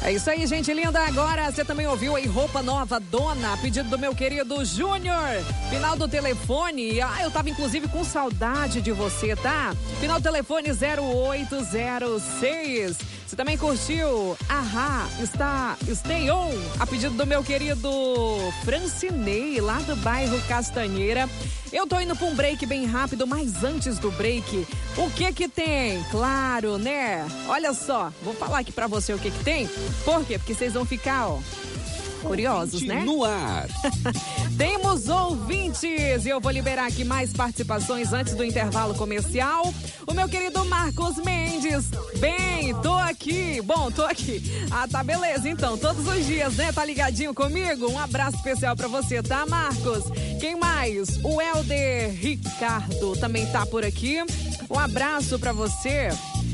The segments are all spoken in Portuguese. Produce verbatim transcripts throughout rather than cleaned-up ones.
É isso aí, gente linda. Agora você também ouviu aí Roupa Nova Dona, pedido do meu querido Júnior. Final do telefone, ah, eu tava inclusive com saudade de você, tá? Final do telefone zero oito zero seis. Você também curtiu Ahá, está Stay On, a pedido do meu querido Francinei, lá do bairro Castanheira. Eu tô indo pra um break bem rápido, mas antes do break, o que que tem? Claro, né? Olha só, vou falar aqui pra você o que que tem. Por quê? Porque vocês vão ficar, ó, curiosos, né? No ar. Temos ouvintes e eu vou liberar aqui mais participações antes do intervalo comercial. O meu querido Marcos Mendes. Bem, tô aqui. Bom, tô aqui. Ah, tá, beleza. Então, todos os dias, né? Tá ligadinho comigo? Um abraço especial pra você, tá, Marcos? Quem mais? O Helder Ricardo também tá por aqui. Um abraço pra você.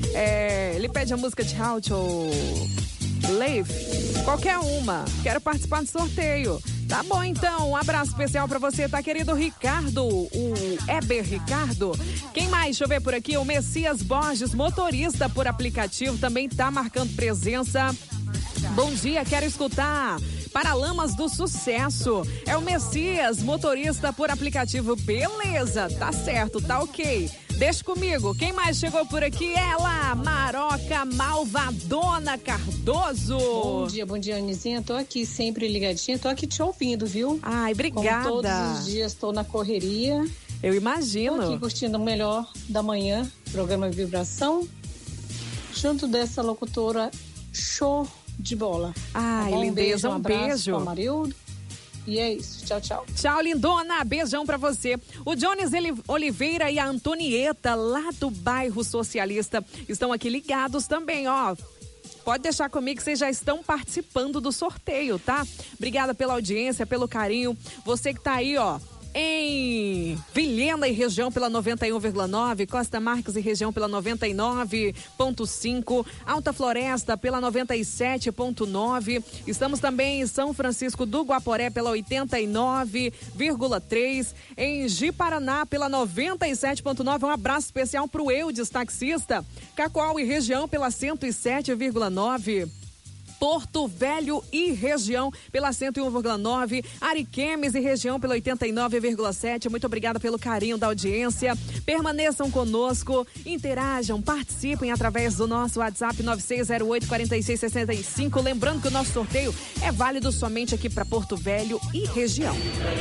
É, ele pede a música de How to Live, qualquer uma. Quero participar do sorteio. Tá bom, então. Um abraço especial pra você, tá, querido Ricardo? O Eber Ricardo. Quem mais? Deixa eu ver por aqui. O Messias Borges, motorista por aplicativo, também tá marcando presença. Bom dia, quero escutar Paralamas do Sucesso. É o Messias, motorista por aplicativo. Beleza, tá certo, tá ok. Deixa comigo. Quem mais chegou por aqui? Ela, Maroca Malvadona Cardoso. Bom dia, bom dia, Anizinha. Tô aqui sempre ligadinha. Tô aqui te ouvindo, viu? Ai, obrigada. Como todos os dias tô na correria. Eu imagino. Tô aqui curtindo o melhor da manhã, programa Vibração, junto dessa locutora show de bola. Ai, tá bom? lindeza, um beijo. Um beijo. Pra Marildo. E é isso, tchau, tchau. Tchau, lindona, beijão pra você. O Jones Oliveira e a Antonieta, lá do bairro Socialista, estão aqui ligados também, ó. Pode deixar comigo que vocês já estão participando do sorteio, tá? Obrigada pela audiência, pelo carinho. Você que tá aí, ó, em Vilhena e região pela noventa e um vírgula nove, Costa Marques e região pela noventa e nove ponto cinco, Alta Floresta pela noventa e sete ponto nove, estamos também em São Francisco do Guaporé pela oitenta e nove vírgula três, em Ji-Paraná pela noventa e sete ponto nove, um abraço especial pro Eudes taxista, Cacoal e região pela cento e sete vírgula nove, Porto Velho e região pela cento e um vírgula nove, Ariquemes e região pela oitenta e nove vírgula sete. Muito obrigada pelo carinho da audiência. Permaneçam conosco, interajam, participem através do nosso WhatsApp nove seis zero oito, quatro seis seis cinco. Lembrando que o nosso sorteio é válido somente aqui para Porto Velho e região.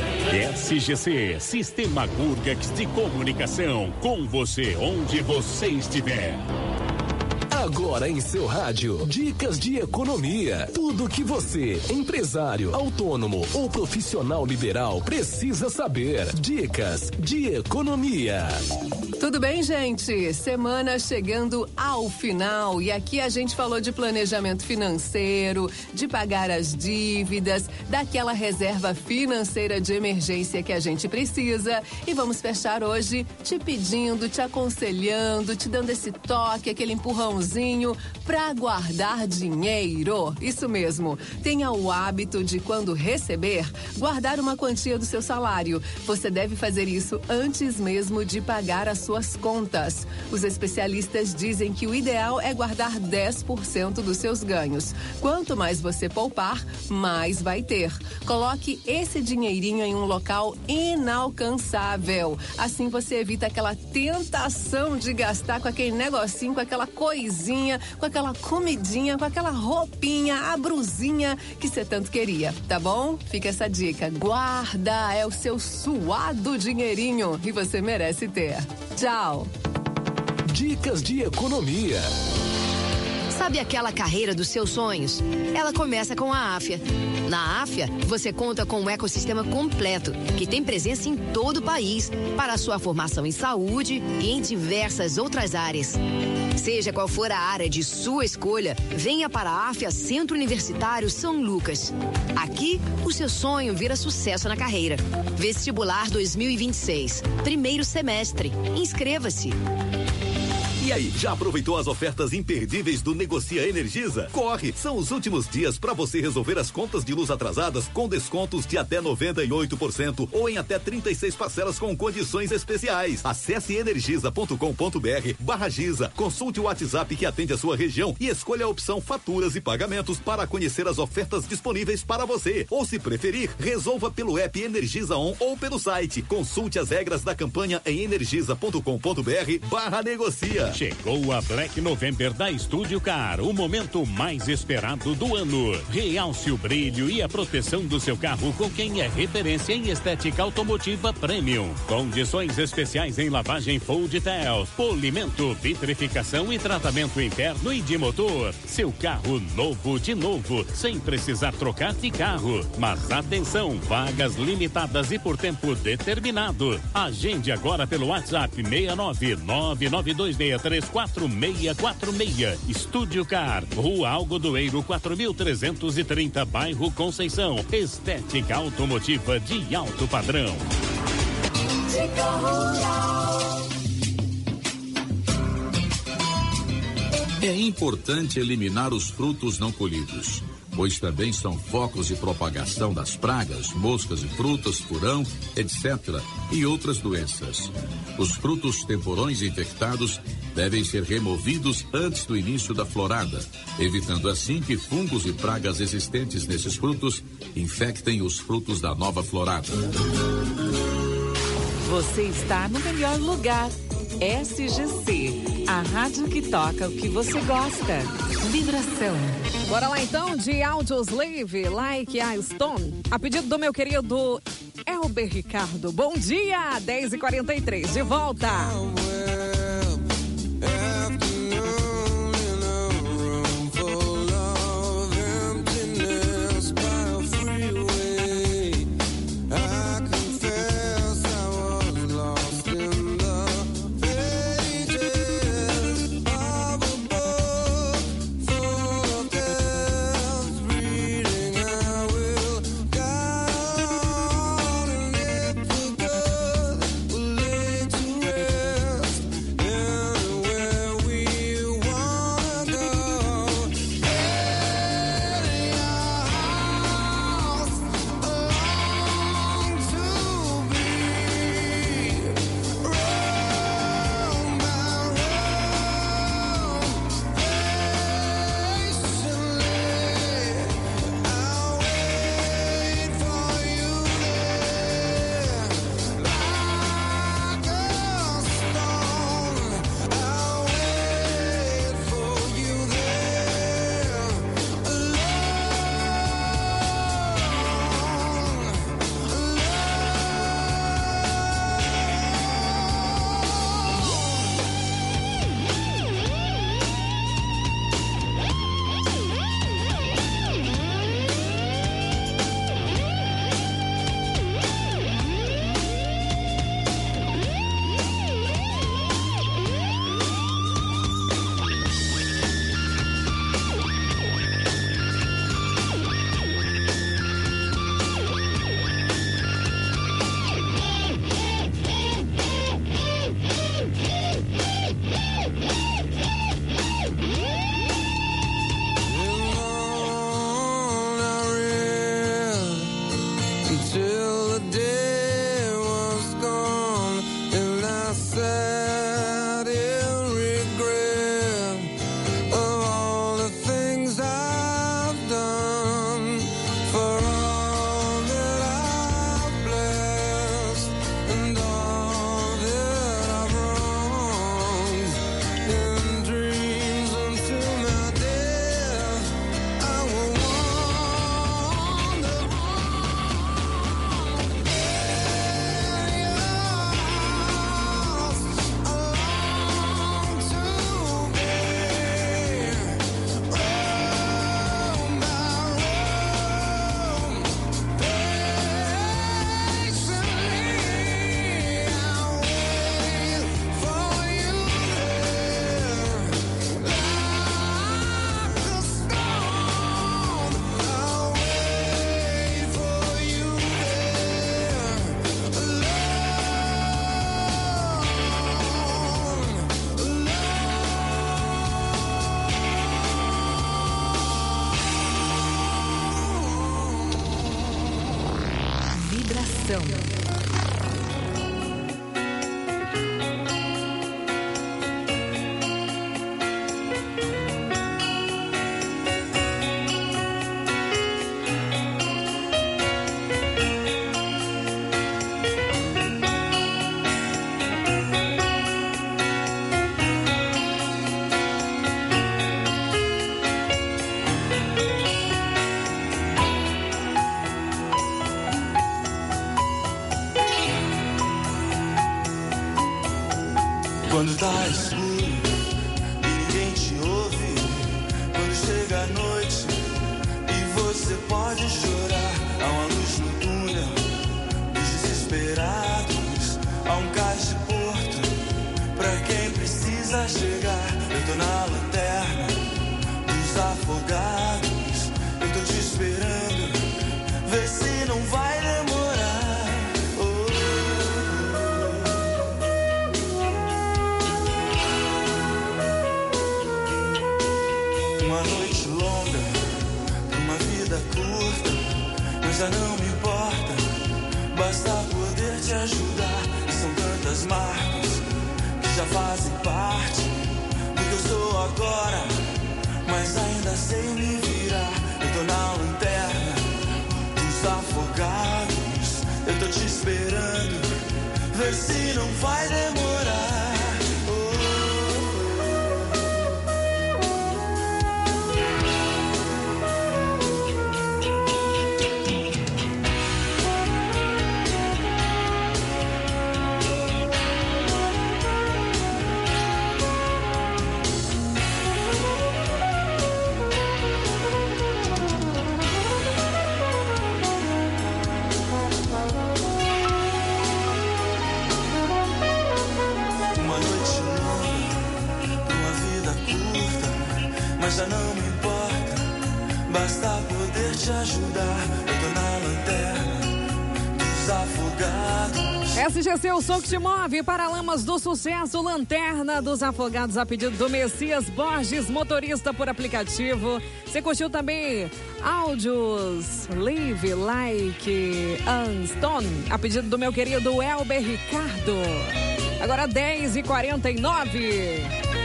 S G C, Sistema Gurgax de Comunicação, com você onde você estiver. Agora em seu rádio, dicas de economia. Tudo que você, empresário, autônomo ou profissional liberal, precisa saber. Dicas de economia. Tudo bem, gente? Semana chegando ao final e aqui a gente falou de planejamento financeiro, de pagar as dívidas, daquela reserva financeira de emergência que a gente precisa. E vamos fechar hoje te pedindo, te aconselhando, te dando esse toque, aquele empurrãozinho para guardar dinheiro. Isso mesmo. Tenha o hábito de, quando receber, guardar uma quantia do seu salário. Você deve fazer isso antes mesmo de pagar as suas contas. Os especialistas dizem que o ideal é guardar dez por cento dos seus ganhos. Quanto mais você poupar, mais vai ter. Coloque esse dinheirinho em um local inalcançável. Assim você evita aquela tentação de gastar com aquele negocinho, com aquela coisinha, com aquela comidinha, com aquela roupinha, a brusinha que você tanto queria, tá bom? Fica essa dica. Guarda, é o seu suado dinheirinho e você merece ter. Tchau. Dicas de economia. Sabe aquela carreira dos seus sonhos? Ela começa com a Afya. Na Afya, você conta com um ecossistema completo, que tem presença em todo o país, para a sua formação em saúde e em diversas outras áreas. Seja qual for a área de sua escolha, venha para a Afya Centro Universitário São Lucas. Aqui, o seu sonho vira sucesso na carreira. Vestibular dois mil e vinte e seis, primeiro semestre. Inscreva-se. E aí, já aproveitou as ofertas imperdíveis do Negocia Energisa? Corre! São os últimos dias para você resolver as contas de luz atrasadas com descontos de até noventa e oito por cento ou em até trinta e seis parcelas com condições especiais. Acesse energisa ponto com ponto br barra Giza, consulte o WhatsApp que atende a sua região e escolha a opção faturas e pagamentos para conhecer as ofertas disponíveis para você. Ou se preferir, resolva pelo app Energisa On ou pelo site. Consulte as regras da campanha em energisa ponto com ponto br barra negocia. Chegou a Black November da Estúdio Car, o momento mais esperado do ano. Realce o brilho e a proteção do seu carro com quem é referência em estética automotiva premium. Condições especiais em lavagem full detail, polimento, vitrificação e tratamento interno e de motor. Seu carro novo de novo, sem precisar trocar de carro. Mas atenção, vagas limitadas e por tempo determinado. Agende agora pelo WhatsApp seis nove nove nove dois seis três quatro seis quatro seis. Estúdio Car, Rua Algodoeiro quatro mil trezentos e trinta, bairro Conceição. Estética automotiva de alto padrão. É importante eliminar os frutos não colhidos, pois também são focos de propagação das pragas, moscas de frutas, furão, etcétera, e outras doenças. Os frutos temporões infectados devem ser removidos antes do início da florada, evitando assim que fungos e pragas existentes nesses frutos infectem os frutos da nova florada. Você está no melhor lugar. S G C, a rádio que toca o que você gosta. Vibração. Bora lá então de Audioslave, Like a Stone. A pedido do meu querido Elber Ricardo. Bom dia, dez e quarenta e três, de volta. Vibração. Quando tá escuro e ninguém te ouve, quando chega a noite e você pode chorar, há uma luz no túnel dos desesperados, há um cais de porto pra quem precisa chegar. Eu tô na lanterna dos afogados, eu tô te esperando, vê se não vai demorar. Uma noite longa, uma vida curta, mas já não me importa, basta poder te ajudar. E são tantas marcas que já fazem parte do que eu sou agora, mas ainda sei me virar. Eu tô na lanterna dos afogados, eu tô te esperando, vê se não vai demorar. Já não me importa, basta poder te ajudar. Eu tô na lanterna dos afogados. S G C, o som que te move, Paralamas do Sucesso, Lanterna dos Afogados, a pedido do Messias Borges, motorista por aplicativo. Você curtiu também áudios Live Like Unstone, a pedido do meu querido Elber Ricardo. Agora dez e quarenta e nove.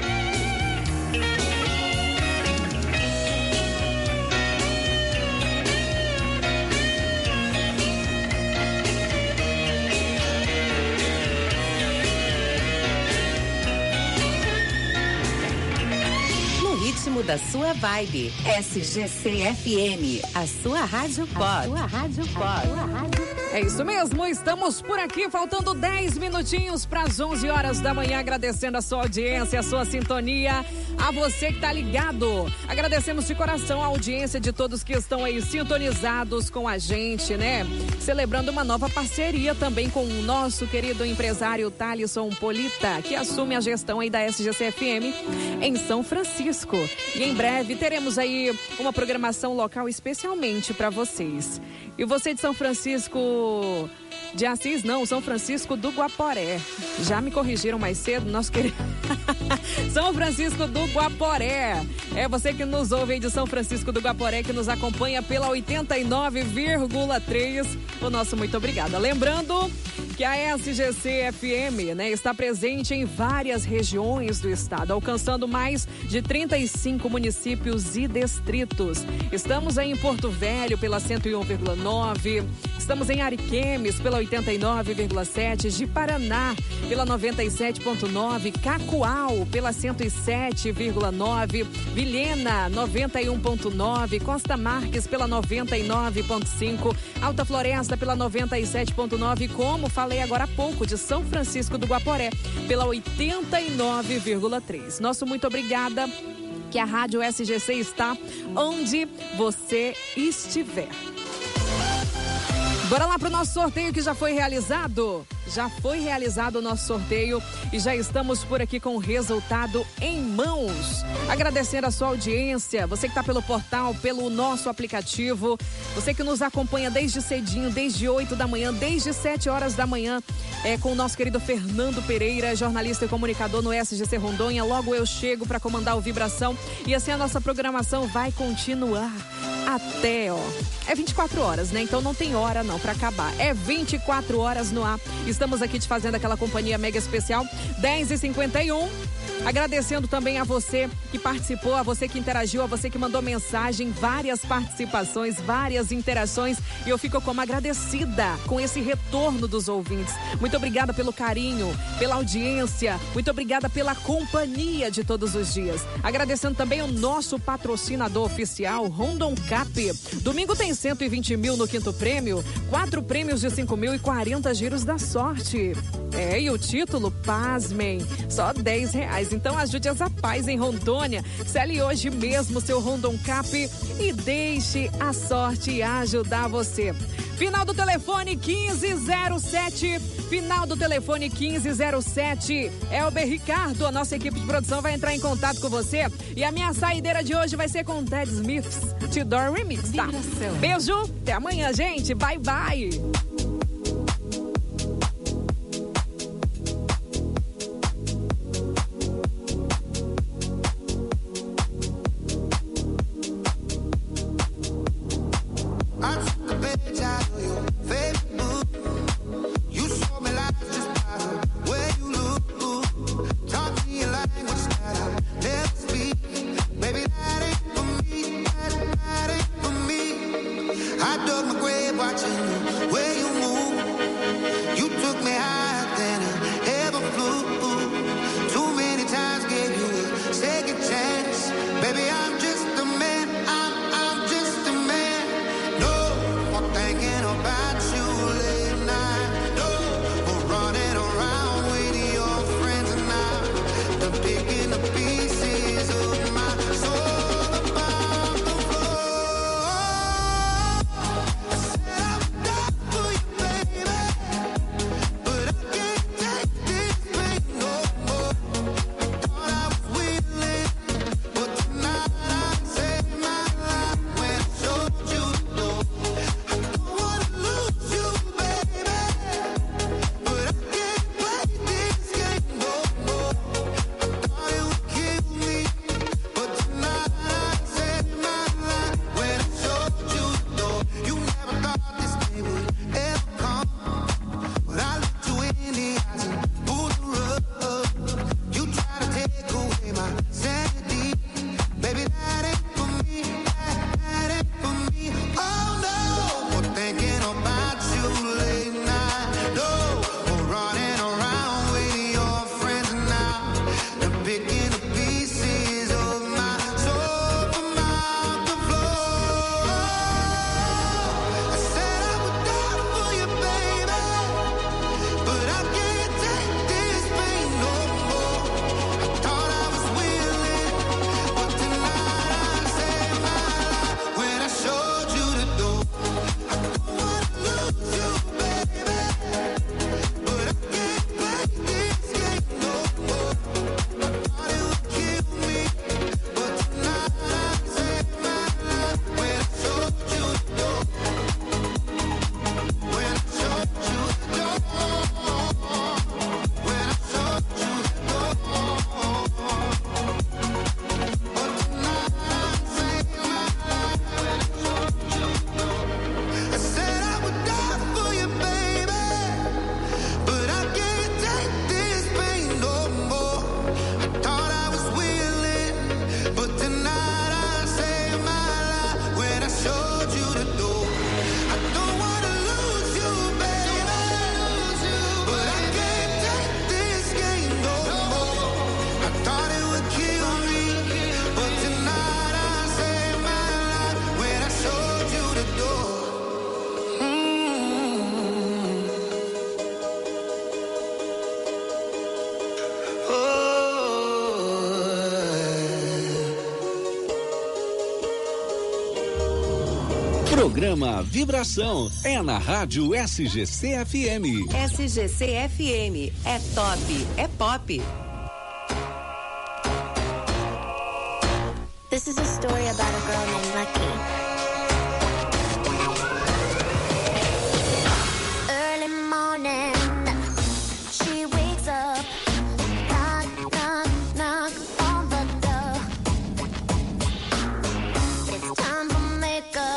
Da sua vibe. S G C F M, a sua rádio pop. A sua rádio pop. É isso mesmo, estamos por aqui, faltando dez minutinhos para as onze horas da manhã, agradecendo a sua audiência, a sua sintonia, a você que tá ligado. Agradecemos de coração a audiência de todos que estão aí sintonizados com a gente, né? Celebrando uma nova parceria também com o nosso querido empresário Thalisson Polita, que assume a gestão aí da S G C F M em São Francisco. E em breve teremos aí uma programação local especialmente para vocês. E você de São Francisco de Assis, não, São Francisco do Guaporé. Já me corrigiram mais cedo, nosso querido. São Francisco do Guaporé. É você que nos ouve aí de São Francisco do Guaporé, que nos acompanha pela oitenta e nove vírgula três. O nosso muito obrigada. Lembrando que a S G C F M, né, está presente em várias regiões do estado, alcançando mais de trinta e cinco municípios e distritos. Estamos aí em Porto Velho pela cento e um vírgula nove, estamos em Ariquemes pela oitenta e nove vírgula sete, de Paraná pela noventa e sete ponto nove, Cacoal pela cento e sete vírgula nove, Vilhena noventa e um ponto nove, Costa Marques pela noventa e nove ponto cinco, Alta Floresta pela noventa e sete ponto nove, como falei agora há pouco, de São Francisco do Guaporé pela oitenta e nove vírgula três. Nosso muito obrigada, que a Rádio S G C está onde você estiver. Bora lá pro nosso sorteio que já foi realizado. Já foi realizado o nosso sorteio e já estamos por aqui com o resultado em mãos. Agradecendo a sua audiência, você que está pelo portal, pelo nosso aplicativo, você que nos acompanha desde cedinho, desde oito da manhã, desde sete horas da manhã, é, com o nosso querido Fernando Pereira, jornalista e comunicador no S G C Rondônia. Logo eu chego para comandar o Vibração e assim a nossa programação vai continuar até, ó, é vinte e quatro horas, né? Então não tem hora não pra acabar. É vinte e quatro horas no ar. Estamos aqui te fazendo aquela companhia mega especial, dez e cinquenta e um. Agradecendo também a você que participou, a você que interagiu, a você que mandou mensagem, várias participações, várias interações. E eu fico como agradecida com esse retorno dos ouvintes. Muito obrigada pelo carinho, pela audiência. Muito obrigada pela companhia de todos os dias. Agradecendo também o nosso patrocinador oficial, Rondon Cap. Domingo tem cento e vinte mil no quinto prêmio, quatro prêmios de cinco mil e quarenta giros da sorte. É, e o título, pasmem, só dez reais. Então ajude as paz em Rondônia. Cele hoje mesmo seu Rondon Cap e deixe a sorte ajudar você. Final do telefone quinze zero sete. Final do telefone quinze zero sete. Elber Ricardo, a nossa equipe de produção vai entrar em contato com você. E a minha saideira de hoje vai ser com Ted Smith's Tudor Remix, tá? Vibração. Beijo, até amanhã, gente. Bye, bye. Programa Vibração é na Rádio S G C F M. S G C F M é top, é pop. This is a story about a girl named Lucky. Early morning, she wakes up, knock, knock, knock on the door. It's time for makeup.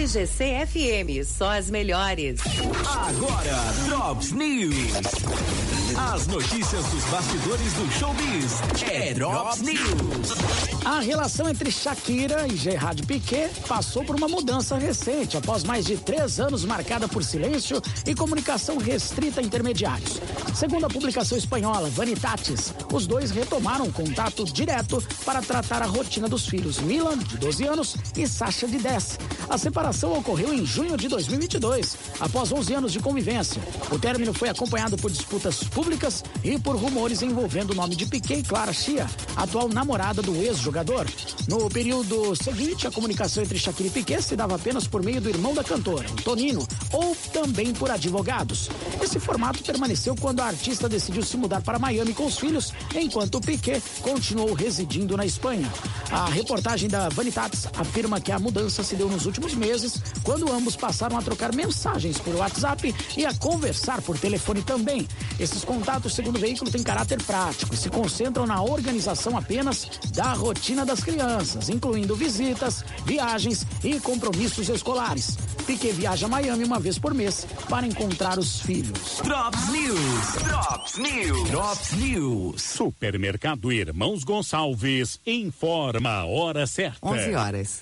S G C F M, só as melhores. Agora, Drops News. As notícias dos bastidores do showbiz. É Drops News. A relação entre Shakira e Gerard Piqué passou por uma mudança recente, após mais de três anos marcada por silêncio e comunicação restrita a intermediários. Segundo a publicação espanhola Vanitatis, os dois retomaram contato direto para tratar a rotina dos filhos Milan, de doze anos, e Sasha, de dez. A separação ocorreu em junho de dois mil e vinte e dois, após onze anos de convivência. O término foi acompanhado por disputas públicas e por rumores envolvendo o nome de Piqué e Clara Chia, atual namorada do ex-jogador. No período seguinte, a comunicação entre Shakira e Piqué se dava apenas por meio do irmão da cantora, o Tonino, ou também por advogados. Esse formato permaneceu quando a artista decidiu se mudar para Miami com os filhos, enquanto Piqué continuou residindo na Espanha. A reportagem da Vanitatis afirma que a mudança se deu nos últimos meses, quando ambos passaram a trocar mensagens por WhatsApp e a conversar por telefone também. Esses contatos, segundo o veículo, têm caráter prático e se concentram na organização apenas da rotina das crianças, incluindo visitas, viagens e compromissos escolares. Piqué viaja a Miami uma vez por mês para encontrar os filhos. Drops News. Drops News. Drops News. Supermercado Irmãos Gonçalves informa a hora certa. onze horas.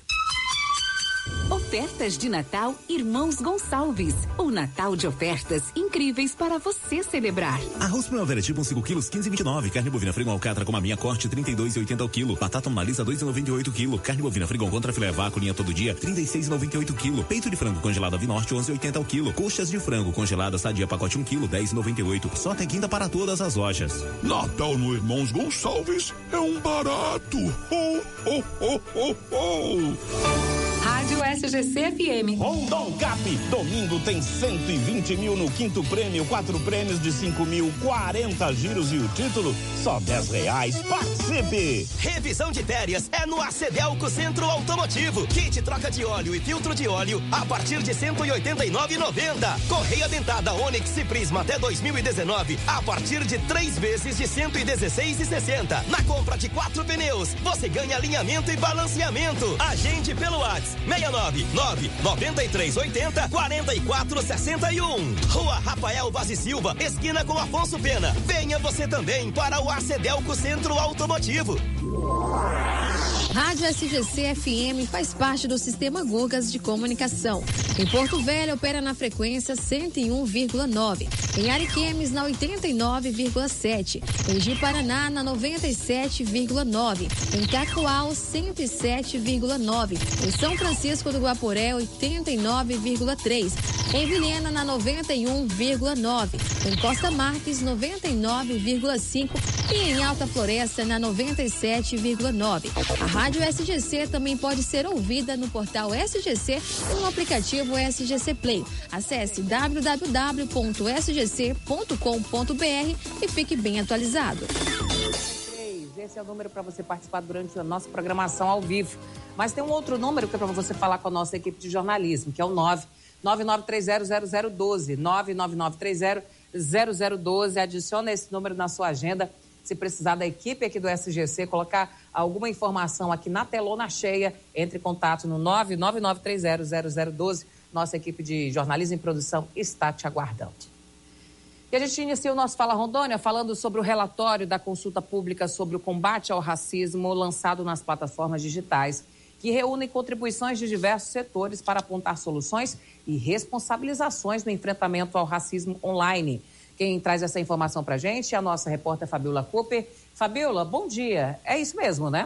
Ofertas de Natal Irmãos Gonçalves. O Natal de ofertas incríveis para você celebrar. Arroz Primavera tipo cinco quilos, quinze e vinte e nove. Carne bovina Frigon Alcatra com a minha corte, trinta e dois e oitenta ao quilo. Batata Monalisa, dois e noventa e oito quilo. Carne bovina Frigon contra filé vácuo, linha todo dia, trinta e seis e noventa e oito quilo. Peito de frango congelado Avinorte, onze e oitenta ao quilo. Coxas de frango congelada Sadia, pacote um quilo, dez e noventa e oito. Só até quinta para todas as lojas. Natal no Irmãos Gonçalves é um barato. Oh, oh, oh, oh, oh. Rádio S G C F M. Rondon Cap, domingo tem cento e vinte mil no quinto prêmio, quatro prêmios de cinco mil, quarenta giros e o título, só dez reais. Participe! Revisão de férias é no Acedelco Centro Automotivo. Kit troca de óleo e filtro de óleo a partir de cento e oitenta e nove reais e noventa centavos. Correia dentada Onix e Prisma até dois mil e dezenove a partir de três vezes de cento e dezesseis reais e sessenta centavos. Na compra de quatro pneus, você ganha alinhamento e balanceamento. Agende pelo WhatsApp seis nove nove nove três oito zero quatro quatro seis um. Rua Rafael Vaz e Silva, esquina com Afonso Pena. Venha você também para o Acedelco Centro Automotivo. Rádio S G C F M faz parte do Sistema Gugas de Comunicação. Em Porto Velho, opera na frequência cento e um vírgula nove. Em Ariquemes, na oitenta e nove vírgula sete. Em Ji-Paraná, na noventa e sete vírgula nove. Em Cacoal, cento e sete vírgula nove. Em São Francisco do Guaporé, oitenta e nove vírgula três. Em Vilhena, na noventa e um vírgula nove. Em Costa Marques, noventa e nove vírgula cinco. E em Alta Floresta, na noventa e sete vírgula nove. A Rádio S G C também pode ser ouvida no portal S G C e no aplicativo S G C Play. Acesse w w w ponto s g c ponto com ponto b r e fique bem atualizado. Esse é o número para você participar durante a nossa programação ao vivo. Mas tem um outro número que é para você falar com a nossa equipe de jornalismo, que é o nove nove nove três zero zero zero um dois. nove nove nove três zero zero zero um dois. Adiciona esse número na sua agenda. Se precisar da equipe aqui do S G C, colocar alguma informação aqui na telona cheia, entre em contato no nove nove nove três zero zero zero um dois. Nossa equipe de jornalismo e produção está te aguardando. E a gente inicia o nosso Fala Rondônia falando sobre o relatório da consulta pública sobre o combate ao racismo lançado nas plataformas digitais, que reúne contribuições de diversos setores para apontar soluções e responsabilizações no enfrentamento ao racismo online. Quem traz essa informação para a gente é a nossa repórter Fabiola Cooper. Fabiola, bom dia. É isso mesmo, né?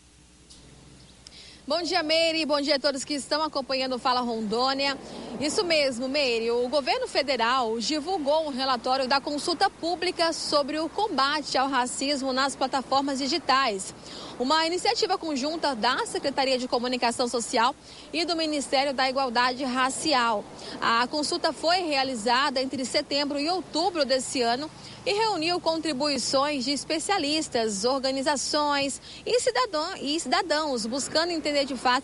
Bom dia, Meire. Bom dia a todos que estão acompanhando o Fala Rondônia. Isso mesmo, Meire. O governo federal divulgou um relatório da consulta pública sobre o combate ao racismo nas plataformas digitais. Uma iniciativa conjunta da Secretaria de Comunicação Social e do Ministério da Igualdade Racial. A consulta foi realizada entre setembro e outubro desse ano e reuniu contribuições de especialistas, organizações e, cidadão, e cidadãos, buscando entender de fato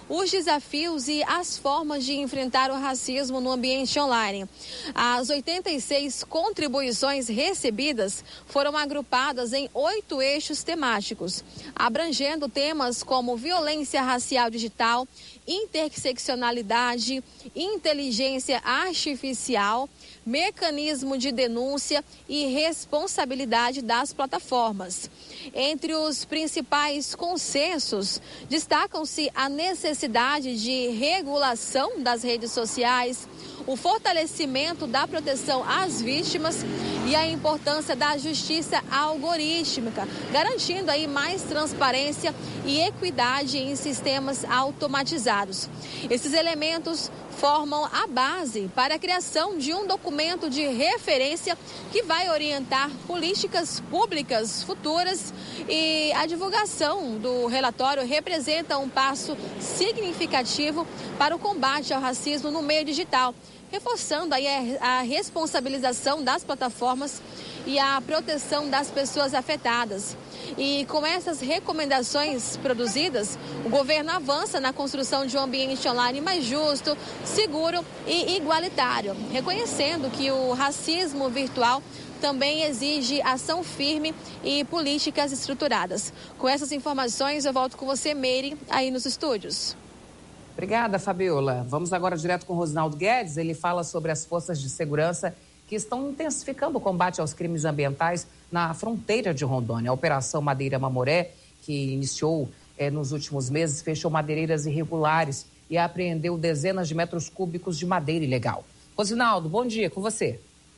os desafios e as formas de enfrentar o racismo no ambiente online. As oitenta e seis contribuições recebidas foram agrupadas em oito eixos temáticos, abrangendo temas como violência racial digital, interseccionalidade, inteligência artificial, mecanismo de denúncia e responsabilidade das plataformas. Entre os principais consensos, destacam-se a necessidade de regulação das redes sociais, o fortalecimento da proteção às vítimas e a importância da justiça algorítmica, garantindo aí mais transparência e equidade em sistemas automatizados. Esses elementos formam a base para a criação de um documento de referência que vai orientar políticas públicas futuras, e a divulgação do relatório representa um passo significativo para o combate ao racismo no meio digital, reforçando aí a responsabilização das plataformas e a proteção das pessoas afetadas. E com essas recomendações produzidas, o governo avança na construção de um ambiente online mais justo, seguro e igualitário, reconhecendo que o racismo virtual também exige ação firme e políticas estruturadas. Com essas informações, eu volto com você, Meire, aí nos estúdios. Obrigada, Fabiola. Vamos agora direto com o Rosinaldo Guedes. Ele fala sobre as forças de segurança que estão intensificando o combate aos crimes ambientais na fronteira de Rondônia. A Operação Madeira Mamoré, que iniciou eh, nos últimos meses, fechou madeireiras irregulares e apreendeu dezenas de metros cúbicos de madeira ilegal. Rosinaldo, bom dia, com você.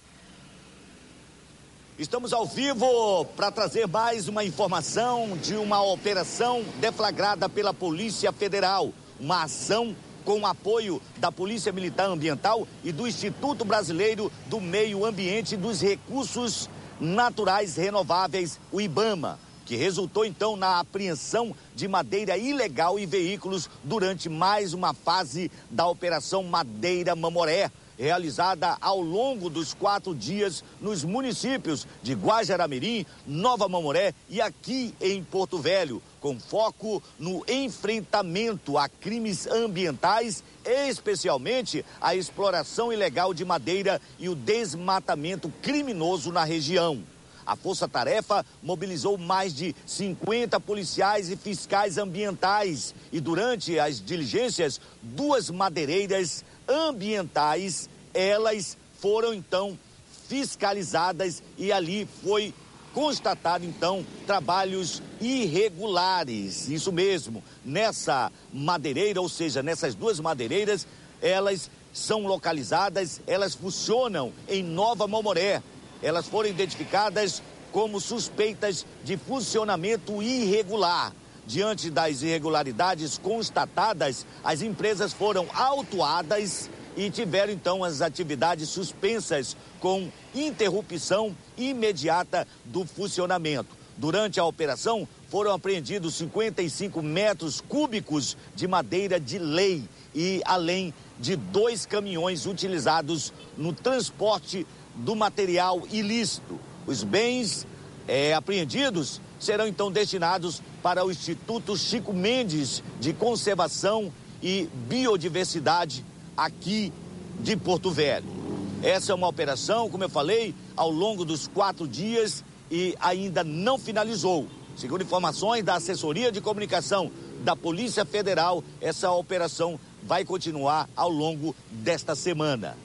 Estamos ao vivo para trazer mais uma informação de uma operação deflagrada pela Polícia Federal. Uma ação com o apoio da Polícia Militar Ambiental e do Instituto Brasileiro do Meio Ambiente e dos Recursos Naturais Renováveis, o IBAMA, que resultou então na apreensão de madeira ilegal e veículos durante mais uma fase da Operação Madeira Mamoré, realizada ao longo dos quatro dias nos municípios de Guajará-Mirim, Nova Mamoré e aqui em Porto Velho, com foco no enfrentamento a crimes ambientais, especialmente a exploração ilegal de madeira e o desmatamento criminoso na região. A Força Tarefa mobilizou mais de cinquenta policiais e fiscais ambientais e durante as diligências, duas madeireiras ambientais, elas foram então fiscalizadas e ali foi constatado então trabalhos irregulares. Isso mesmo, nessa madeireira, ou seja, nessas duas madeireiras, elas são localizadas, elas funcionam em Nova Mamoré. Elas foram identificadas como suspeitas de funcionamento irregular. Diante das irregularidades constatadas, as empresas foram autuadas e tiveram então as atividades suspensas com interrupção imediata do funcionamento. Durante a operação, foram apreendidos cinquenta e cinco metros cúbicos de madeira de lei e além de dois caminhões utilizados no transporte do material ilícito. Os bens é, apreendidos serão então destinados para o Instituto Chico Mendes de Conservação e Biodiversidade aqui de Porto Velho. Essa é uma operação, como eu falei, ao longo dos quatro dias e ainda não finalizou. Segundo informações da Assessoria de Comunicação da Polícia Federal, essa operação vai continuar ao longo desta semana.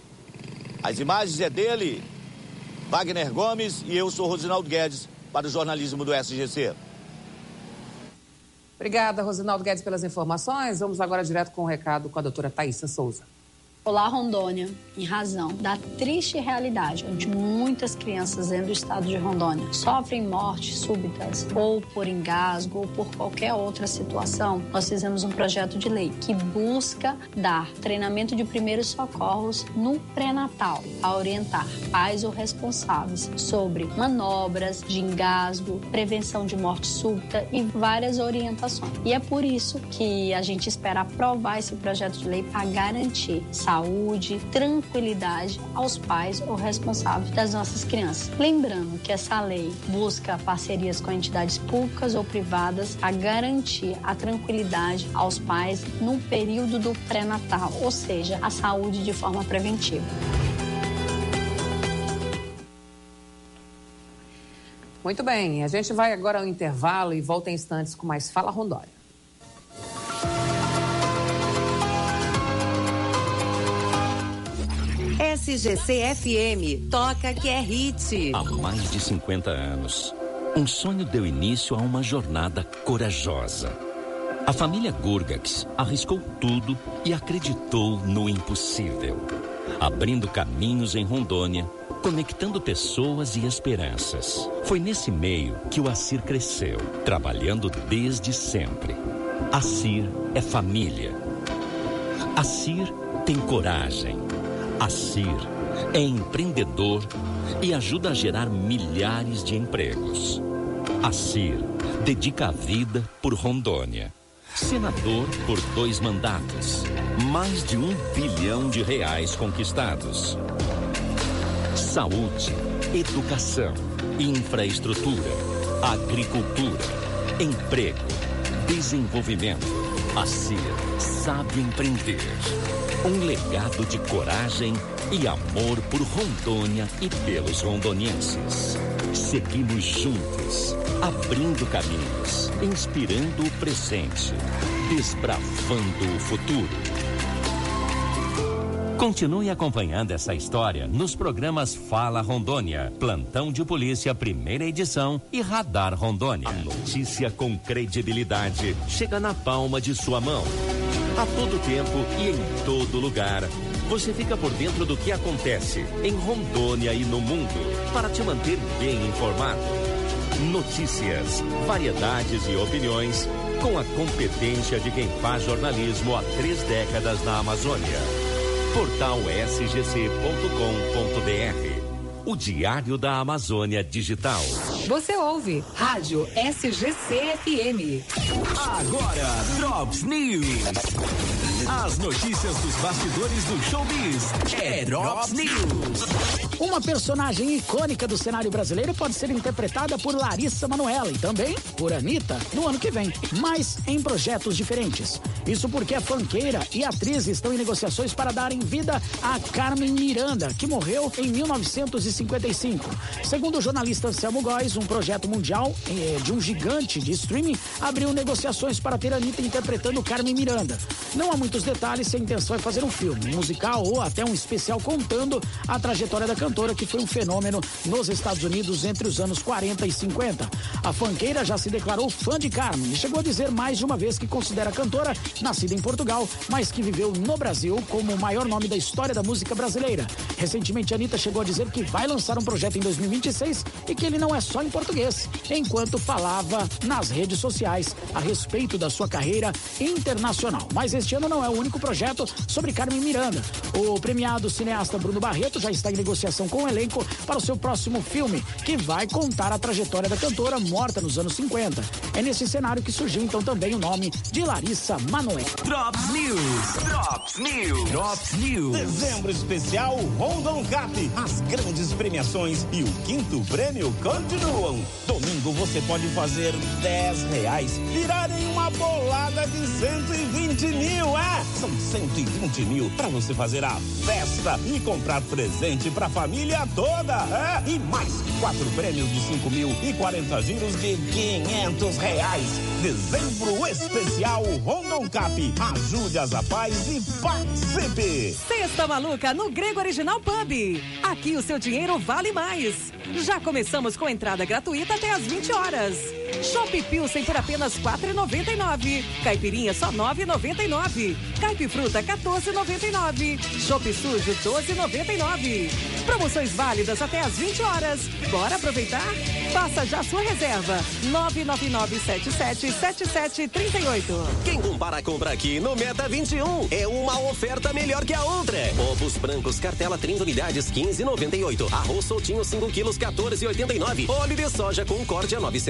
As imagens é dele, Wagner Gomes, e eu sou Rosinaldo Guedes para o jornalismo do S G C. Obrigada, Rosinaldo Guedes, pelas informações. Vamos agora direto com o recado com a doutora Thaísa Souza. Olá, Rondônia, em razão da triste realidade onde muitas crianças dentro do estado de Rondônia sofrem mortes súbitas ou por engasgo ou por qualquer outra situação, nós fizemos um projeto de lei que busca dar treinamento de primeiros socorros no pré-natal, a orientar pais ou responsáveis sobre manobras de engasgo, prevenção de morte súbita e várias orientações. E é por isso que a gente espera aprovar esse projeto de lei para garantir saúde saúde, tranquilidade aos pais ou responsáveis das nossas crianças. Lembrando que essa lei busca parcerias com entidades públicas ou privadas a garantir a tranquilidade aos pais no período do pré-natal, ou seja, a saúde de forma preventiva. Muito bem, a gente vai agora ao intervalo e volta em instantes com mais Fala Rondônia. S G C F M, toca que é hit. Há mais de cinquenta anos, um sonho deu início a uma jornada corajosa. A família Gurgax arriscou tudo e acreditou no impossível, abrindo caminhos em Rondônia, conectando pessoas e esperanças. Foi nesse meio que o Acir cresceu, trabalhando desde sempre. Acir é família. Acir tem coragem. Acir é empreendedor e ajuda a gerar milhares de empregos. Acir dedica a vida por Rondônia. Senador por dois mandatos. Mais de um bilhão de reais conquistados. Saúde, educação, infraestrutura, agricultura, emprego, desenvolvimento. Acir sabe empreender. Um legado de coragem e amor por Rondônia e pelos rondonienses. Seguimos juntos, abrindo caminhos, inspirando o presente, desbravando o futuro. Continue acompanhando essa história nos programas Fala Rondônia, Plantão de Polícia, primeira edição e Radar Rondônia. A notícia com credibilidade chega na palma de sua mão. A todo tempo e em todo lugar, você fica por dentro do que acontece em Rondônia e no mundo, para te manter bem informado. Notícias, variedades e opiniões, com a competência de quem faz jornalismo há três décadas na Amazônia. Portal S G C ponto com ponto B R, o Diário da Amazônia Digital. Você ouve Rádio S G C F M. Agora, Drops News. As notícias dos bastidores do showbiz. É Drops News. Uma personagem icônica do cenário brasileiro pode ser interpretada por Larissa Manoela e também por Anitta no ano que vem, mas em projetos diferentes. Isso porque a funkeira e a atriz estão em negociações para darem vida a Carmen Miranda, que morreu em mil novecentos e cinquenta e cinco. Segundo o jornalista Anselmo Góes, um projeto mundial eh, de um gigante de streaming abriu negociações para ter a Anitta interpretando Carmen Miranda. Não há muitos detalhes se a intenção é fazer um filme, um musical ou até um especial contando a trajetória da cantora, que foi um fenômeno nos Estados Unidos entre os anos quarenta e cinquenta. A funkeira já se declarou fã de Carmen e chegou a dizer mais de uma vez que considera a cantora nascida em Portugal, mas que viveu no Brasil como o maior nome da história da música brasileira. Recentemente, a Anitta chegou a dizer que vai lançar um projeto em dois mil e vinte e seis e que ele não é só em português, enquanto falava nas redes sociais a respeito da sua carreira internacional. Mas este ano não é o único projeto sobre Carmen Miranda. O premiado cineasta Bruno Barreto já está em negociação com o elenco para o seu próximo filme, que vai contar a trajetória da cantora morta nos anos cinquenta. É nesse cenário que surgiu então também o nome de Larissa Manoela. Drops News. Drops News. Drops News. Dezembro especial Rondon Cap. As grandes premiações e o quinto prêmio continuam. Domingo você pode fazer dez reais virar em uma bolada de cento e vinte mil. É, são cento e vinte mil para você fazer a festa e comprar presente para a família toda. É, e mais quatro prêmios de cinco mil e quarenta giros de quinhentos reais. Dezembro especial Rondon Cap. Ajude as rapazes e participe. Sexta Maluca no Grego Original Pub. Aqui o seu dinheiro vale mais. Já começamos com entrada gratuita até às vinte horas. Chopp Pilsen por apenas quatro reais e noventa e nove centavos. Caipirinha só nove reais e noventa e nove centavos. Caipifruta quatorze reais e noventa e nove centavos. Chopp sujo doze reais e noventa e nove centavos. Promoções válidas até às vinte horas. Bora aproveitar? Faça já sua reserva. nove nove nove sete sete sete sete três oito. Quem compara a compra aqui no Meta vinte e um é uma oferta melhor que a outra. Ovos brancos cartela trinta unidades quinze reais e noventa e oito. Arroz soltinho cinco quilos quatorze reais e oitenta e nove. Óleo de soja Concórdia novecentos mililitros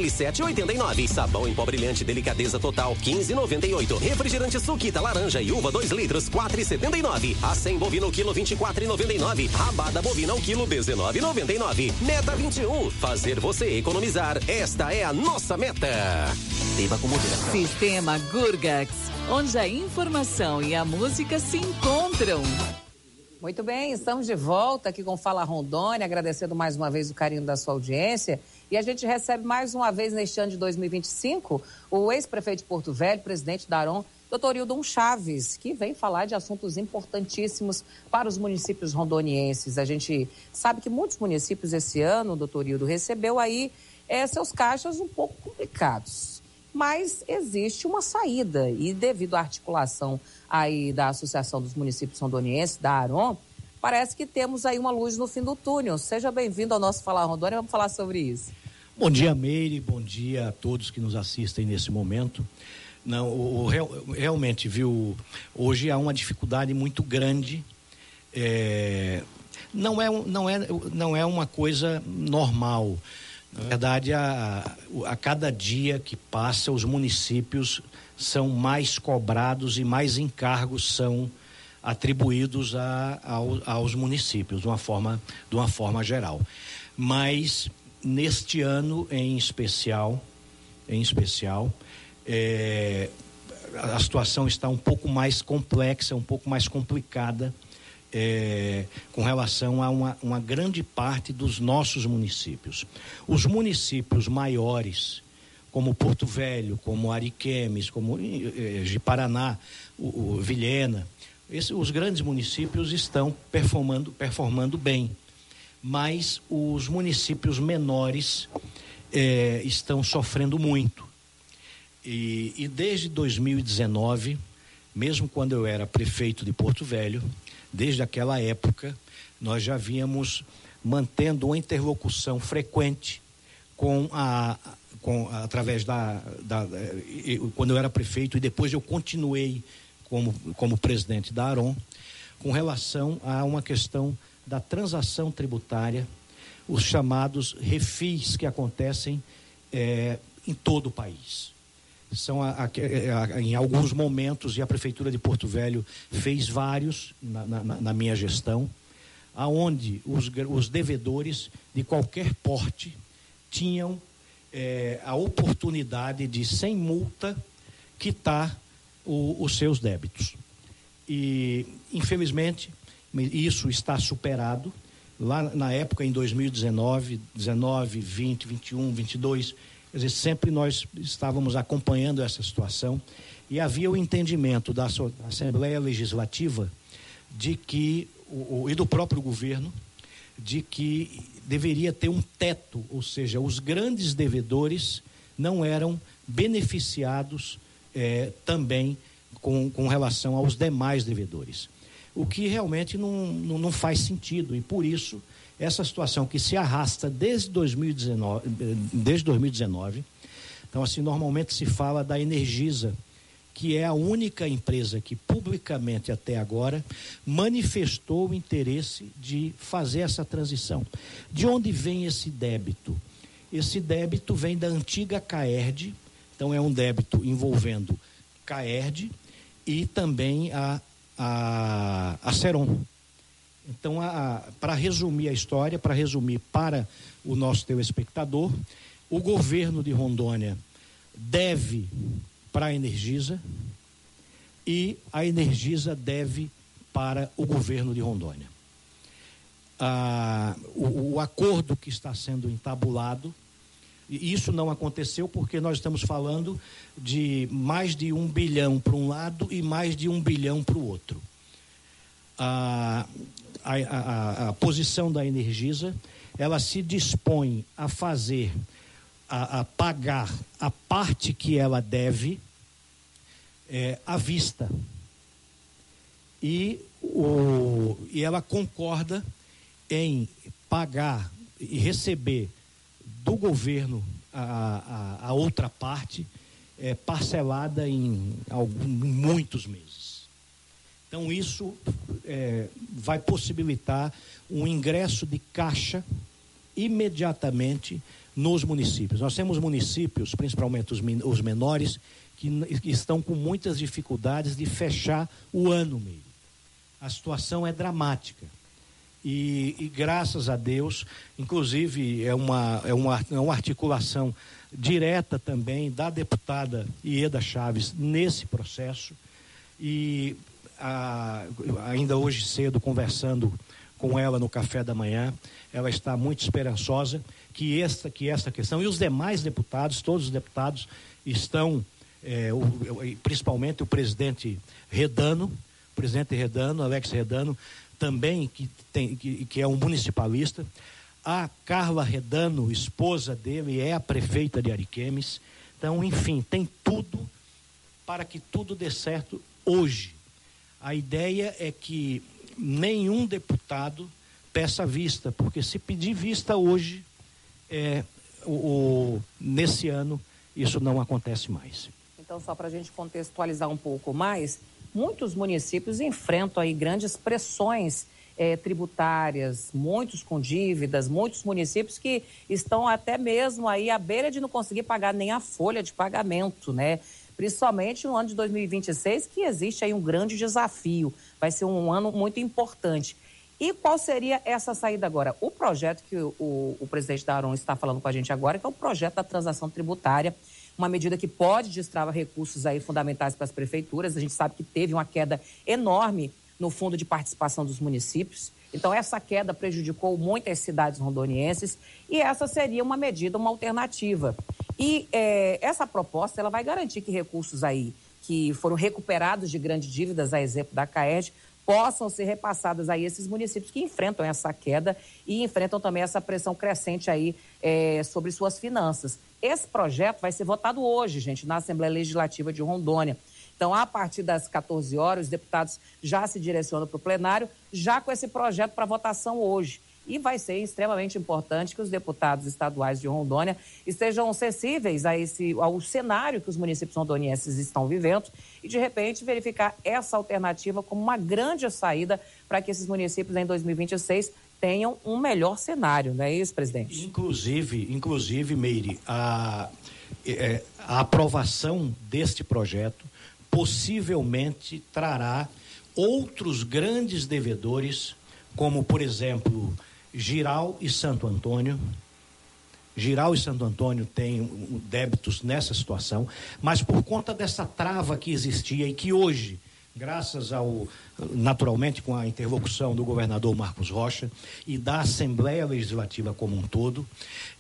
e sete reais e oitenta e nove centavos. Sabão em pó brilhante Delicadeza Total, quinze reais e noventa e oito centavos. Refrigerante Suquita Laranja e Uva dois litros, quatro reais e setenta e nove centavos. Acém bovino quilo vinte e quatro reais e noventa e nove centavos. Rabada bovina ao quilo dezenove reais e noventa e nove centavos. Meta vinte e um, fazer você economizar. Esta é a nossa meta. Beba com moderação. Sistema Gurgax, onde a informação e a música se encontram. Muito bem, estamos de volta aqui com Fala Rondônia, agradecendo mais uma vez o carinho da sua audiência. E a gente recebe mais uma vez neste ano de dois mil e vinte e cinco o ex-prefeito de Porto Velho, presidente da Aron, doutor Hildon Chaves, que vem falar de assuntos importantíssimos para os municípios rondonienses. A gente sabe que muitos municípios esse ano, doutor Hildon, recebeu aí é, seus caixas um pouco complicados. Mas existe uma saída e devido à articulação aí da Associação dos Municípios Rondonienses, da Aron, parece que temos aí uma luz no fim do túnel. Seja bem-vindo ao nosso Falar Rondônia, vamos falar sobre isso. Bom dia, Meire, bom dia a todos que nos assistem nesse momento. Não, o, o, real, realmente, viu, hoje há uma dificuldade muito grande, é, não, é, não, é, não é uma coisa normal. Na verdade, a, a cada dia que passa, os municípios são mais cobrados e mais encargos são atribuídos a, a, aos municípios, de uma forma, de uma forma geral. Mas, neste ano em especial, em especial, é, a situação está um pouco mais complexa, um pouco mais complicada, É, com relação a uma, uma grande parte dos nossos municípios. Os municípios maiores, como Porto Velho, como Ariquemes, como eh, Ji-Paraná, o, o Vilhena, esse, os grandes municípios estão performando, performando bem, mas os municípios menores eh, estão sofrendo muito. E, e desde dois mil e dezenove, mesmo quando eu era prefeito de Porto Velho, desde aquela época, nós já víamos mantendo uma interlocução frequente com a, com, através da, da, da, quando eu era prefeito e depois eu continuei como, como presidente da Aron, com relação a uma questão da transação tributária, os chamados refis que acontecem é, em todo o país. São a, a, a, em alguns momentos, e a Prefeitura de Porto Velho fez vários na, na, na minha gestão, aonde os, os devedores de qualquer porte tinham é, a oportunidade de, sem multa, quitar o, os seus débitos. E, infelizmente, isso está superado. Lá na época, em dois mil e dezenove, dezenove, vinte, vinte e um, vinte e dois, quer dizer, sempre nós estávamos acompanhando essa situação e havia o entendimento da Assembleia Legislativa de que, o, o, e do próprio governo, de que deveria ter um teto, ou seja, os grandes devedores não eram beneficiados eh, também com, com relação aos demais devedores. O que realmente não, não, não faz sentido e por isso essa situação que se arrasta desde dois mil e dezenove, desde dois mil e dezenove, então assim, normalmente se fala da Energisa, que é a única empresa que publicamente até agora manifestou o interesse de fazer essa transição. De onde vem esse débito? Esse débito vem da antiga Caerd, então é um débito envolvendo Caerd e também a, a, a Ceron. Então, para resumir a história, para resumir para o nosso telespectador, o governo de Rondônia deve para a Energisa e a Energisa deve para o governo de Rondônia. Ah, o, o acordo que está sendo entabulado, e isso não aconteceu porque nós estamos falando de mais de um bilhão para um lado e mais de um bilhão para o outro. Ah, A, a, a posição da Energisa, ela se dispõe a fazer, a, a pagar a parte que ela deve é, à vista. E, o, e ela concorda em pagar e receber do governo a, a, a outra parte é, parcelada em, algum, em muitos meses. Então, isso é, vai possibilitar um ingresso de caixa imediatamente nos municípios. Nós temos municípios, principalmente os, os menores, que, que estão com muitas dificuldades de fechar o ano meio. A situação é dramática. E, e graças a Deus, inclusive é uma, é uma, é uma articulação direta também da deputada Ieda Chaves nesse processo. E a, ainda hoje cedo, conversando com ela no café da manhã, ela está muito esperançosa que esta, que esta questão, e os demais deputados, todos os deputados estão, é, o, principalmente o presidente Redano, o presidente Redano, Alex Redano, também, que, tem, que, que é um municipalista. A Carla Redano, esposa dele, é a prefeita de Ariquemes. Então, enfim, tem tudo para que tudo dê certo hoje. A ideia é que nenhum deputado peça vista, porque se pedir vista hoje, é, o, o, nesse ano, isso não acontece mais. Então, só para a gente contextualizar um pouco mais, muitos municípios enfrentam aí grandes pressões eh, tributárias, muitos com dívidas, muitos municípios que estão até mesmo aí à beira de não conseguir pagar nem a folha de pagamento, né? Principalmente no ano de dois mil e vinte e seis, que existe aí um grande desafio, vai ser um ano muito importante. E qual seria essa saída agora? O projeto que o, o, o presidente Daron está falando com a gente agora, que é o projeto da transação tributária, uma medida que pode destravar recursos aí fundamentais para as prefeituras. A gente sabe que teve uma queda enorme no fundo de participação dos municípios. Então, essa queda prejudicou muito as cidades rondonienses e essa seria uma medida, uma alternativa. E é, essa proposta, ela vai garantir que recursos aí que foram recuperados de grandes dívidas, a exemplo da CAERJ, possam ser repassados aí a esses municípios que enfrentam essa queda e enfrentam também essa pressão crescente aí é, sobre suas finanças. Esse projeto vai ser votado hoje, gente, na Assembleia Legislativa de Rondônia. Então, a partir das quatorze horas, os deputados já se direcionam para o plenário, já com esse projeto para votação hoje. E vai ser extremamente importante que os deputados estaduais de Rondônia estejam sensíveis a esse, ao cenário que os municípios rondonienses estão vivendo e, de repente, verificar essa alternativa como uma grande saída para que esses municípios, em dois mil e vinte e seis, tenham um melhor cenário, não é isso, presidente? Inclusive, inclusive, Meire, a, é, a aprovação deste projeto possivelmente trará outros grandes devedores, como, por exemplo, Jirau e Santo Antônio. Jirau e Santo Antônio têm débitos nessa situação, mas por conta dessa trava que existia e que hoje, graças ao, naturalmente, com a interlocução do governador Marcos Rocha e da Assembleia Legislativa como um todo,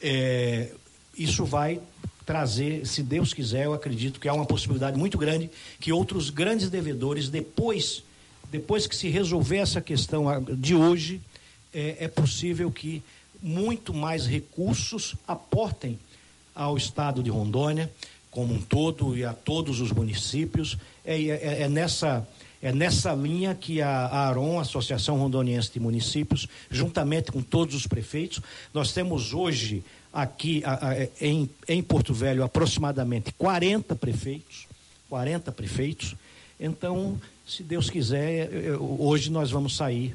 é, isso vai trazer, se Deus quiser, eu acredito que há uma possibilidade muito grande que outros grandes devedores, depois, depois que se resolver essa questão de hoje, é, é possível que muito mais recursos aportem ao estado de Rondônia como um todo e a todos os municípios. É, é, é, nessa, é nessa linha que a, a ARON, Associação Rondoniense de Municípios, juntamente com todos os prefeitos, nós temos hoje aqui a, a, em, em Porto Velho aproximadamente quarenta prefeitos, quarenta prefeitos. Então, se Deus quiser, hoje nós vamos sair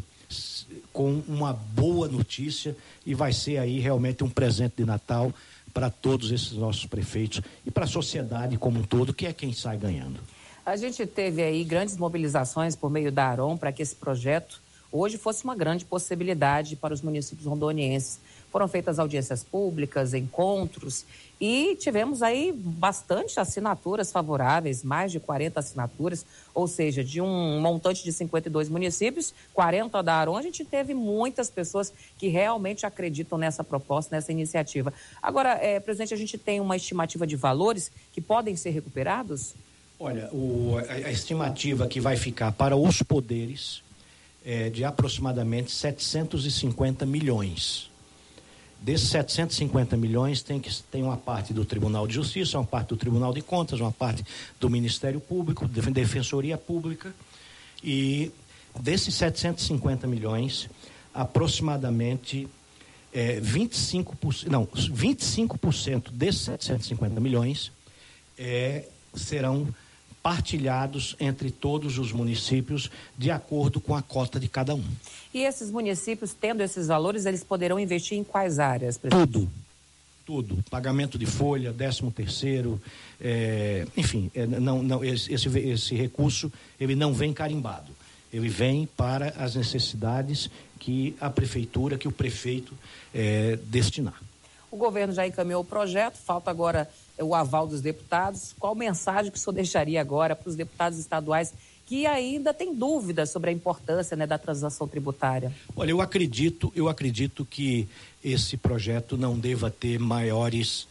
com uma boa notícia e vai ser aí realmente um presente de Natal para todos esses nossos prefeitos e para a sociedade como um todo, que é quem sai ganhando. A gente teve aí grandes mobilizações por meio da ARON para que esse projeto hoje fosse uma grande possibilidade para os municípios rondonienses. Foram feitas audiências públicas, encontros e tivemos aí bastante assinaturas favoráveis, mais de quarenta assinaturas, ou seja, de um montante de cinquenta e dois municípios, quarenta da ARON, a gente teve muitas pessoas que realmente acreditam nessa proposta, nessa iniciativa. Agora, é, presidente, a gente tem uma estimativa de valores que podem ser recuperados? Olha, o, a, a estimativa que vai ficar para os poderes é de aproximadamente setecentos e cinquenta milhões. Desses setecentos e cinquenta milhões, tem, que, tem uma parte do Tribunal de Justiça, uma parte do Tribunal de Contas, uma parte do Ministério Público, da Defensoria Pública. E desses setecentos e cinquenta milhões, aproximadamente é, vinte e cinco por cento, não, vinte e cinco por cento desses setecentos e cinquenta milhões é, serão partilhados entre todos os municípios de acordo com a cota de cada um. E esses municípios, tendo esses valores, eles poderão investir em quais áreas, presidente? Tudo. Tudo, pagamento de folha, décimo terceiro, é, enfim, é, não, não, esse, esse recurso, ele não vem carimbado, ele vem para as necessidades que a prefeitura, que o prefeito é, destinar. O governo já encaminhou o projeto, falta agora o aval dos deputados. Qual mensagem que o senhor deixaria agora para os deputados estaduais que ainda têm dúvidas sobre a importância, né, da transação tributária? Olha, eu acredito, eu acredito que esse projeto não deva ter maiores,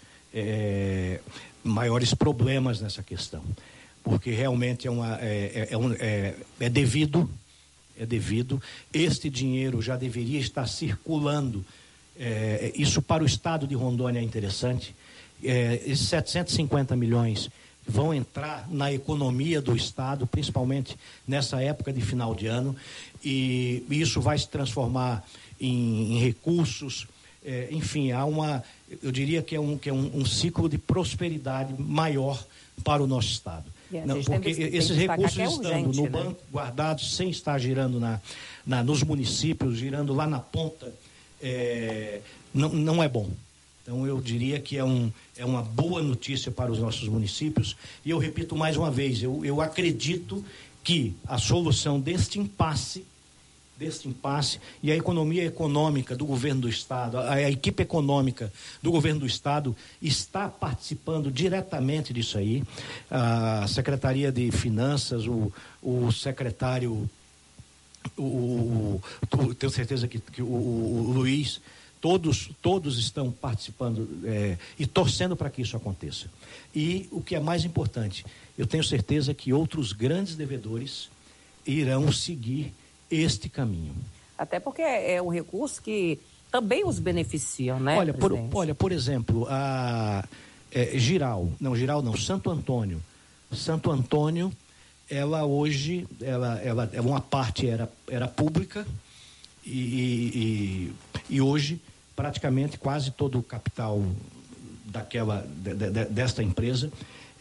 é, maiores problemas nessa questão, porque realmente é, uma, é, é, um, é, é devido, é devido, este dinheiro já deveria estar circulando, é, isso para o estado de Rondônia é interessante, é, esses setecentos e cinquenta milhões vão entrar na economia do estado, principalmente nessa época de final de ano, e isso vai se transformar em, em recursos, é, enfim, há uma, eu diria que é, um, que é um, um ciclo de prosperidade maior para o nosso estado. Não, porque tem, esses tem recursos é estando urgente, no, né, banco, guardados, sem estar girando na, na, nos municípios, girando lá na ponta, é, não, não é bom. Então, eu diria que é, um, é uma boa notícia para os nossos municípios. E eu repito mais uma vez, eu, eu acredito que a solução deste impasse, deste impasse e a economia econômica do governo do estado, a, a equipe econômica do governo do estado está participando diretamente disso aí. A Secretaria de Finanças, o, o secretário, o, o, o, tenho certeza que, que o, o, o Luiz... Todos, todos estão participando é, e torcendo para que isso aconteça. E o que é mais importante, eu tenho certeza que outros grandes devedores irão seguir este caminho. Até porque é um recurso que também os beneficia, né, olha, por, olha, por exemplo, a é, Giral, não, Giral não, Santo Antônio. Santo Antônio, ela hoje, ela, ela, uma parte era, era pública e, e, e hoje praticamente quase todo o capital daquela, de, de, desta empresa,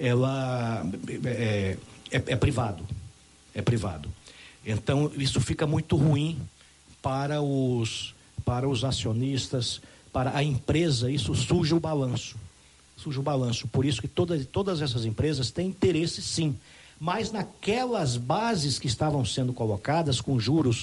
ela é, é, é privado, é privado. Então, isso fica muito ruim para os, para os acionistas, para a empresa, isso suja o balanço, suja o balanço. Por isso que toda, todas essas empresas têm interesse, sim, mas naquelas bases que estavam sendo colocadas com juros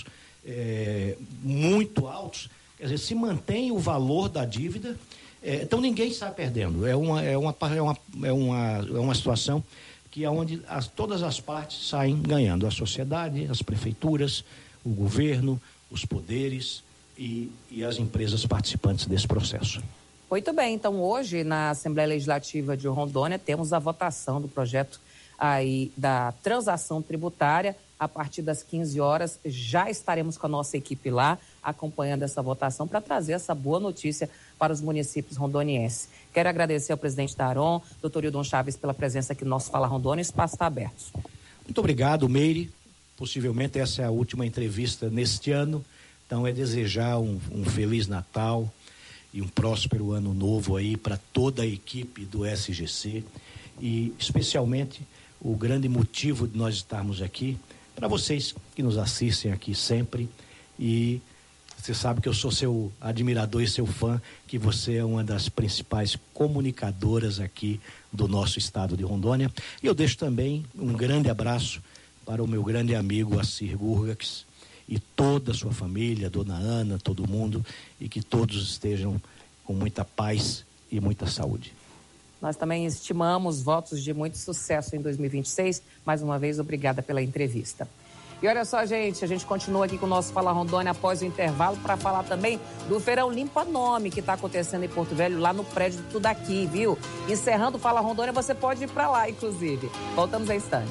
é, muito altos, quer dizer, se mantém o valor da dívida, é, então ninguém está perdendo. É uma, é uma, é uma, é uma, é uma situação que é onde as, todas as partes saem ganhando. A sociedade, as prefeituras, o governo, os poderes e, e as empresas participantes desse processo. Muito bem, então hoje na Assembleia Legislativa de Rondônia temos a votação do projeto aí da transação tributária. A partir das quinze horas já estaremos com a nossa equipe lá acompanhando essa votação para trazer essa boa notícia para os municípios rondonienses. Quero agradecer ao presidente da ARON, doutor Hildon Chaves, pela presença aqui no nosso Fala Rondônia. O espaço está aberto. Muito obrigado, Meire. Possivelmente essa é a última entrevista neste ano, então é desejar um, um Feliz Natal e um próspero ano novo aí para toda a equipe do S G C e especialmente o grande motivo de nós estarmos aqui para vocês que nos assistem aqui sempre, e você sabe que eu sou seu admirador e seu fã, que você é uma das principais comunicadoras aqui do nosso estado de Rondônia. E eu deixo também um grande abraço para o meu grande amigo Assir Gurgax e toda a sua família, Dona Ana, todo mundo, e que todos estejam com muita paz e muita saúde. Nós também estimamos votos de muito sucesso em dois mil e vinte e seis. Mais uma vez, obrigada pela entrevista. E olha só, gente, a gente continua aqui com o nosso Fala Rondônia após o intervalo para falar também do Feirão Limpa Nome que está acontecendo em Porto Velho, lá no prédio do Tudo Aqui, viu? Encerrando o Fala Rondônia, você pode ir para lá, inclusive. Voltamos a instantes.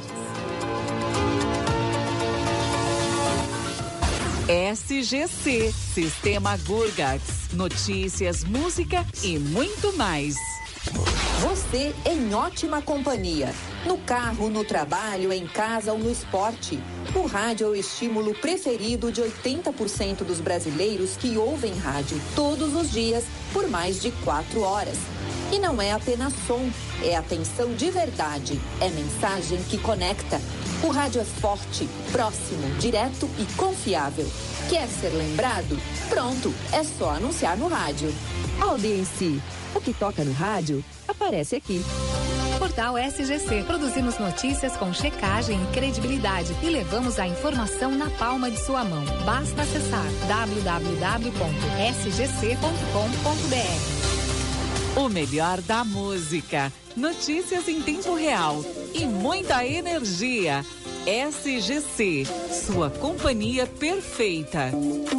S G C, Sistema Gurgax, notícias, música e muito mais. Você em ótima companhia. No carro, no trabalho, em casa ou no esporte. O rádio é o estímulo preferido de oitenta por cento dos brasileiros que ouvem rádio todos os dias por mais de quatro horas. E não é apenas som, é atenção de verdade, é mensagem que conecta. O rádio é forte, próximo, direto e confiável. Quer ser lembrado? Pronto, é só anunciar no rádio. Audiência. O que toca no rádio, aparece aqui. Portal S G C. Produzimos notícias com checagem e credibilidade e levamos a informação na palma de sua mão. Basta acessar w w w ponto s g c ponto com ponto b r. O melhor da música, notícias em tempo real e muita energia. S G C, sua companhia perfeita.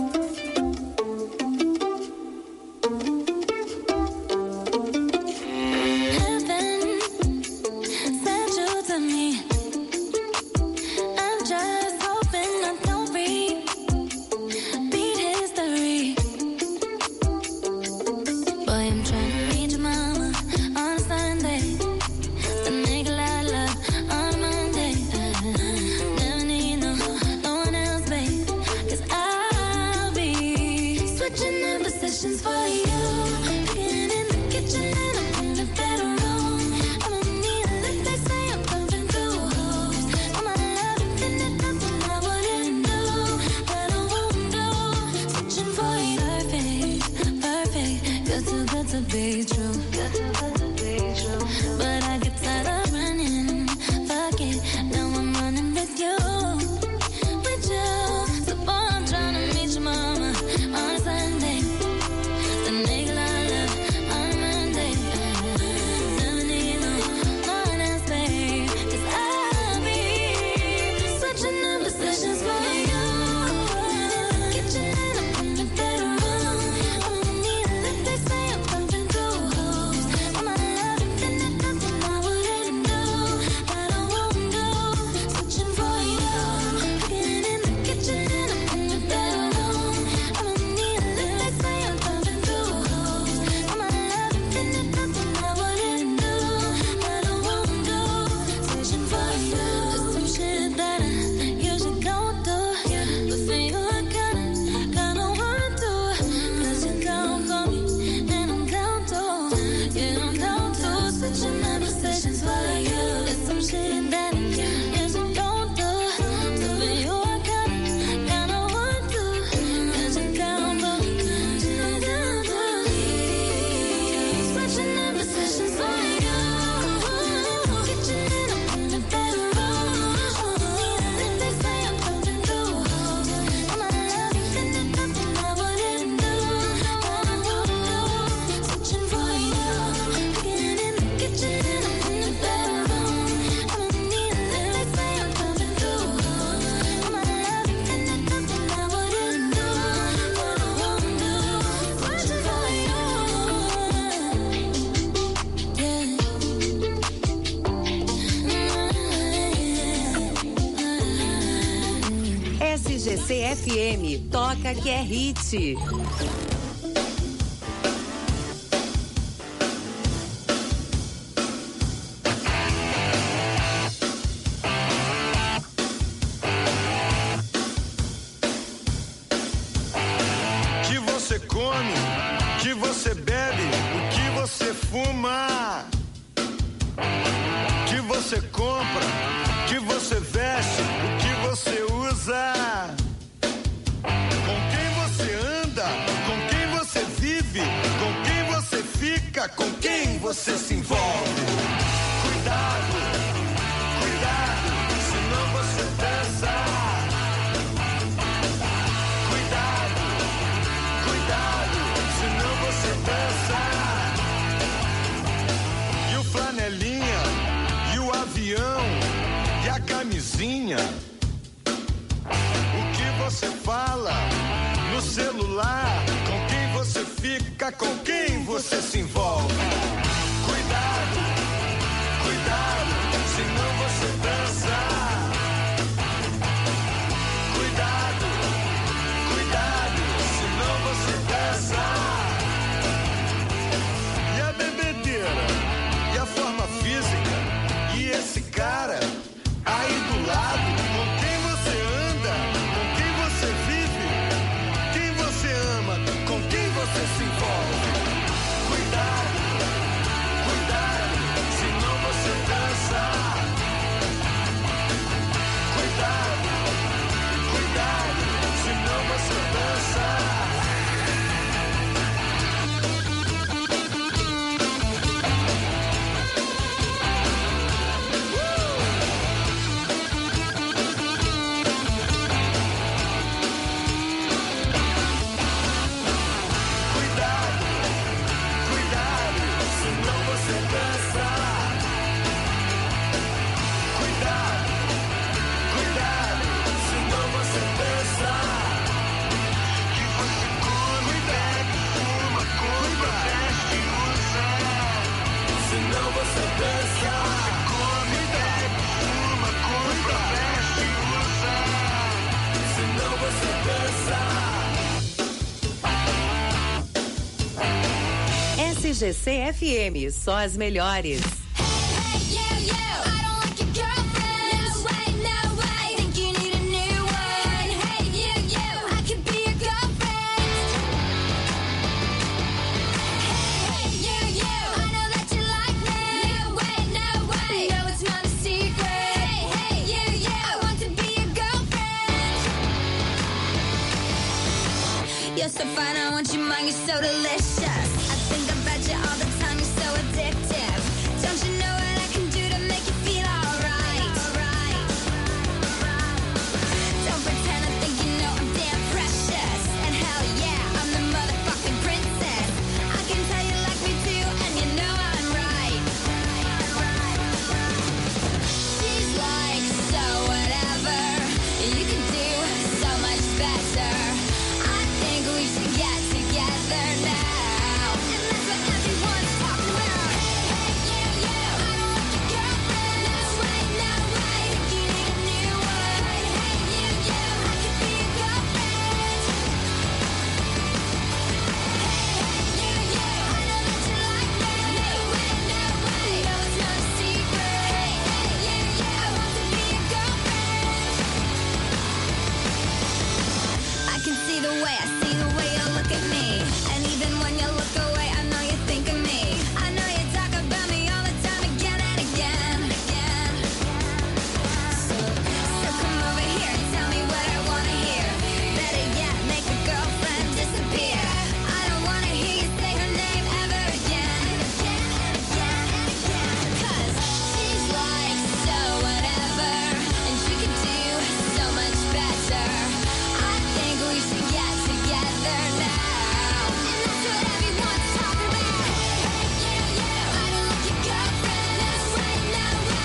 C F M, toca que é hit. Que você come, que você bebe, o que você fuma, que você compra, que você veste, o que você usa. Com quem você se envolve? Cuidado, cuidado, senão você dança. Cuidado, cuidado, senão você dança. E o flanelinha, e o avião, e a camisinha. O que você fala no celular? Com quem você fica? Com quem você se envolve? Cuidado, cuidado, senão você dança. Cuidado, cuidado, senão você dança. E a bebedeira, e a forma física, e esse cara aí do lado, com quem você anda, com quem você vive, quem você ama, com quem você se envolve. Cuidado, S G C F M, só as melhores. You're so fine, I want your mind, you're so delicious.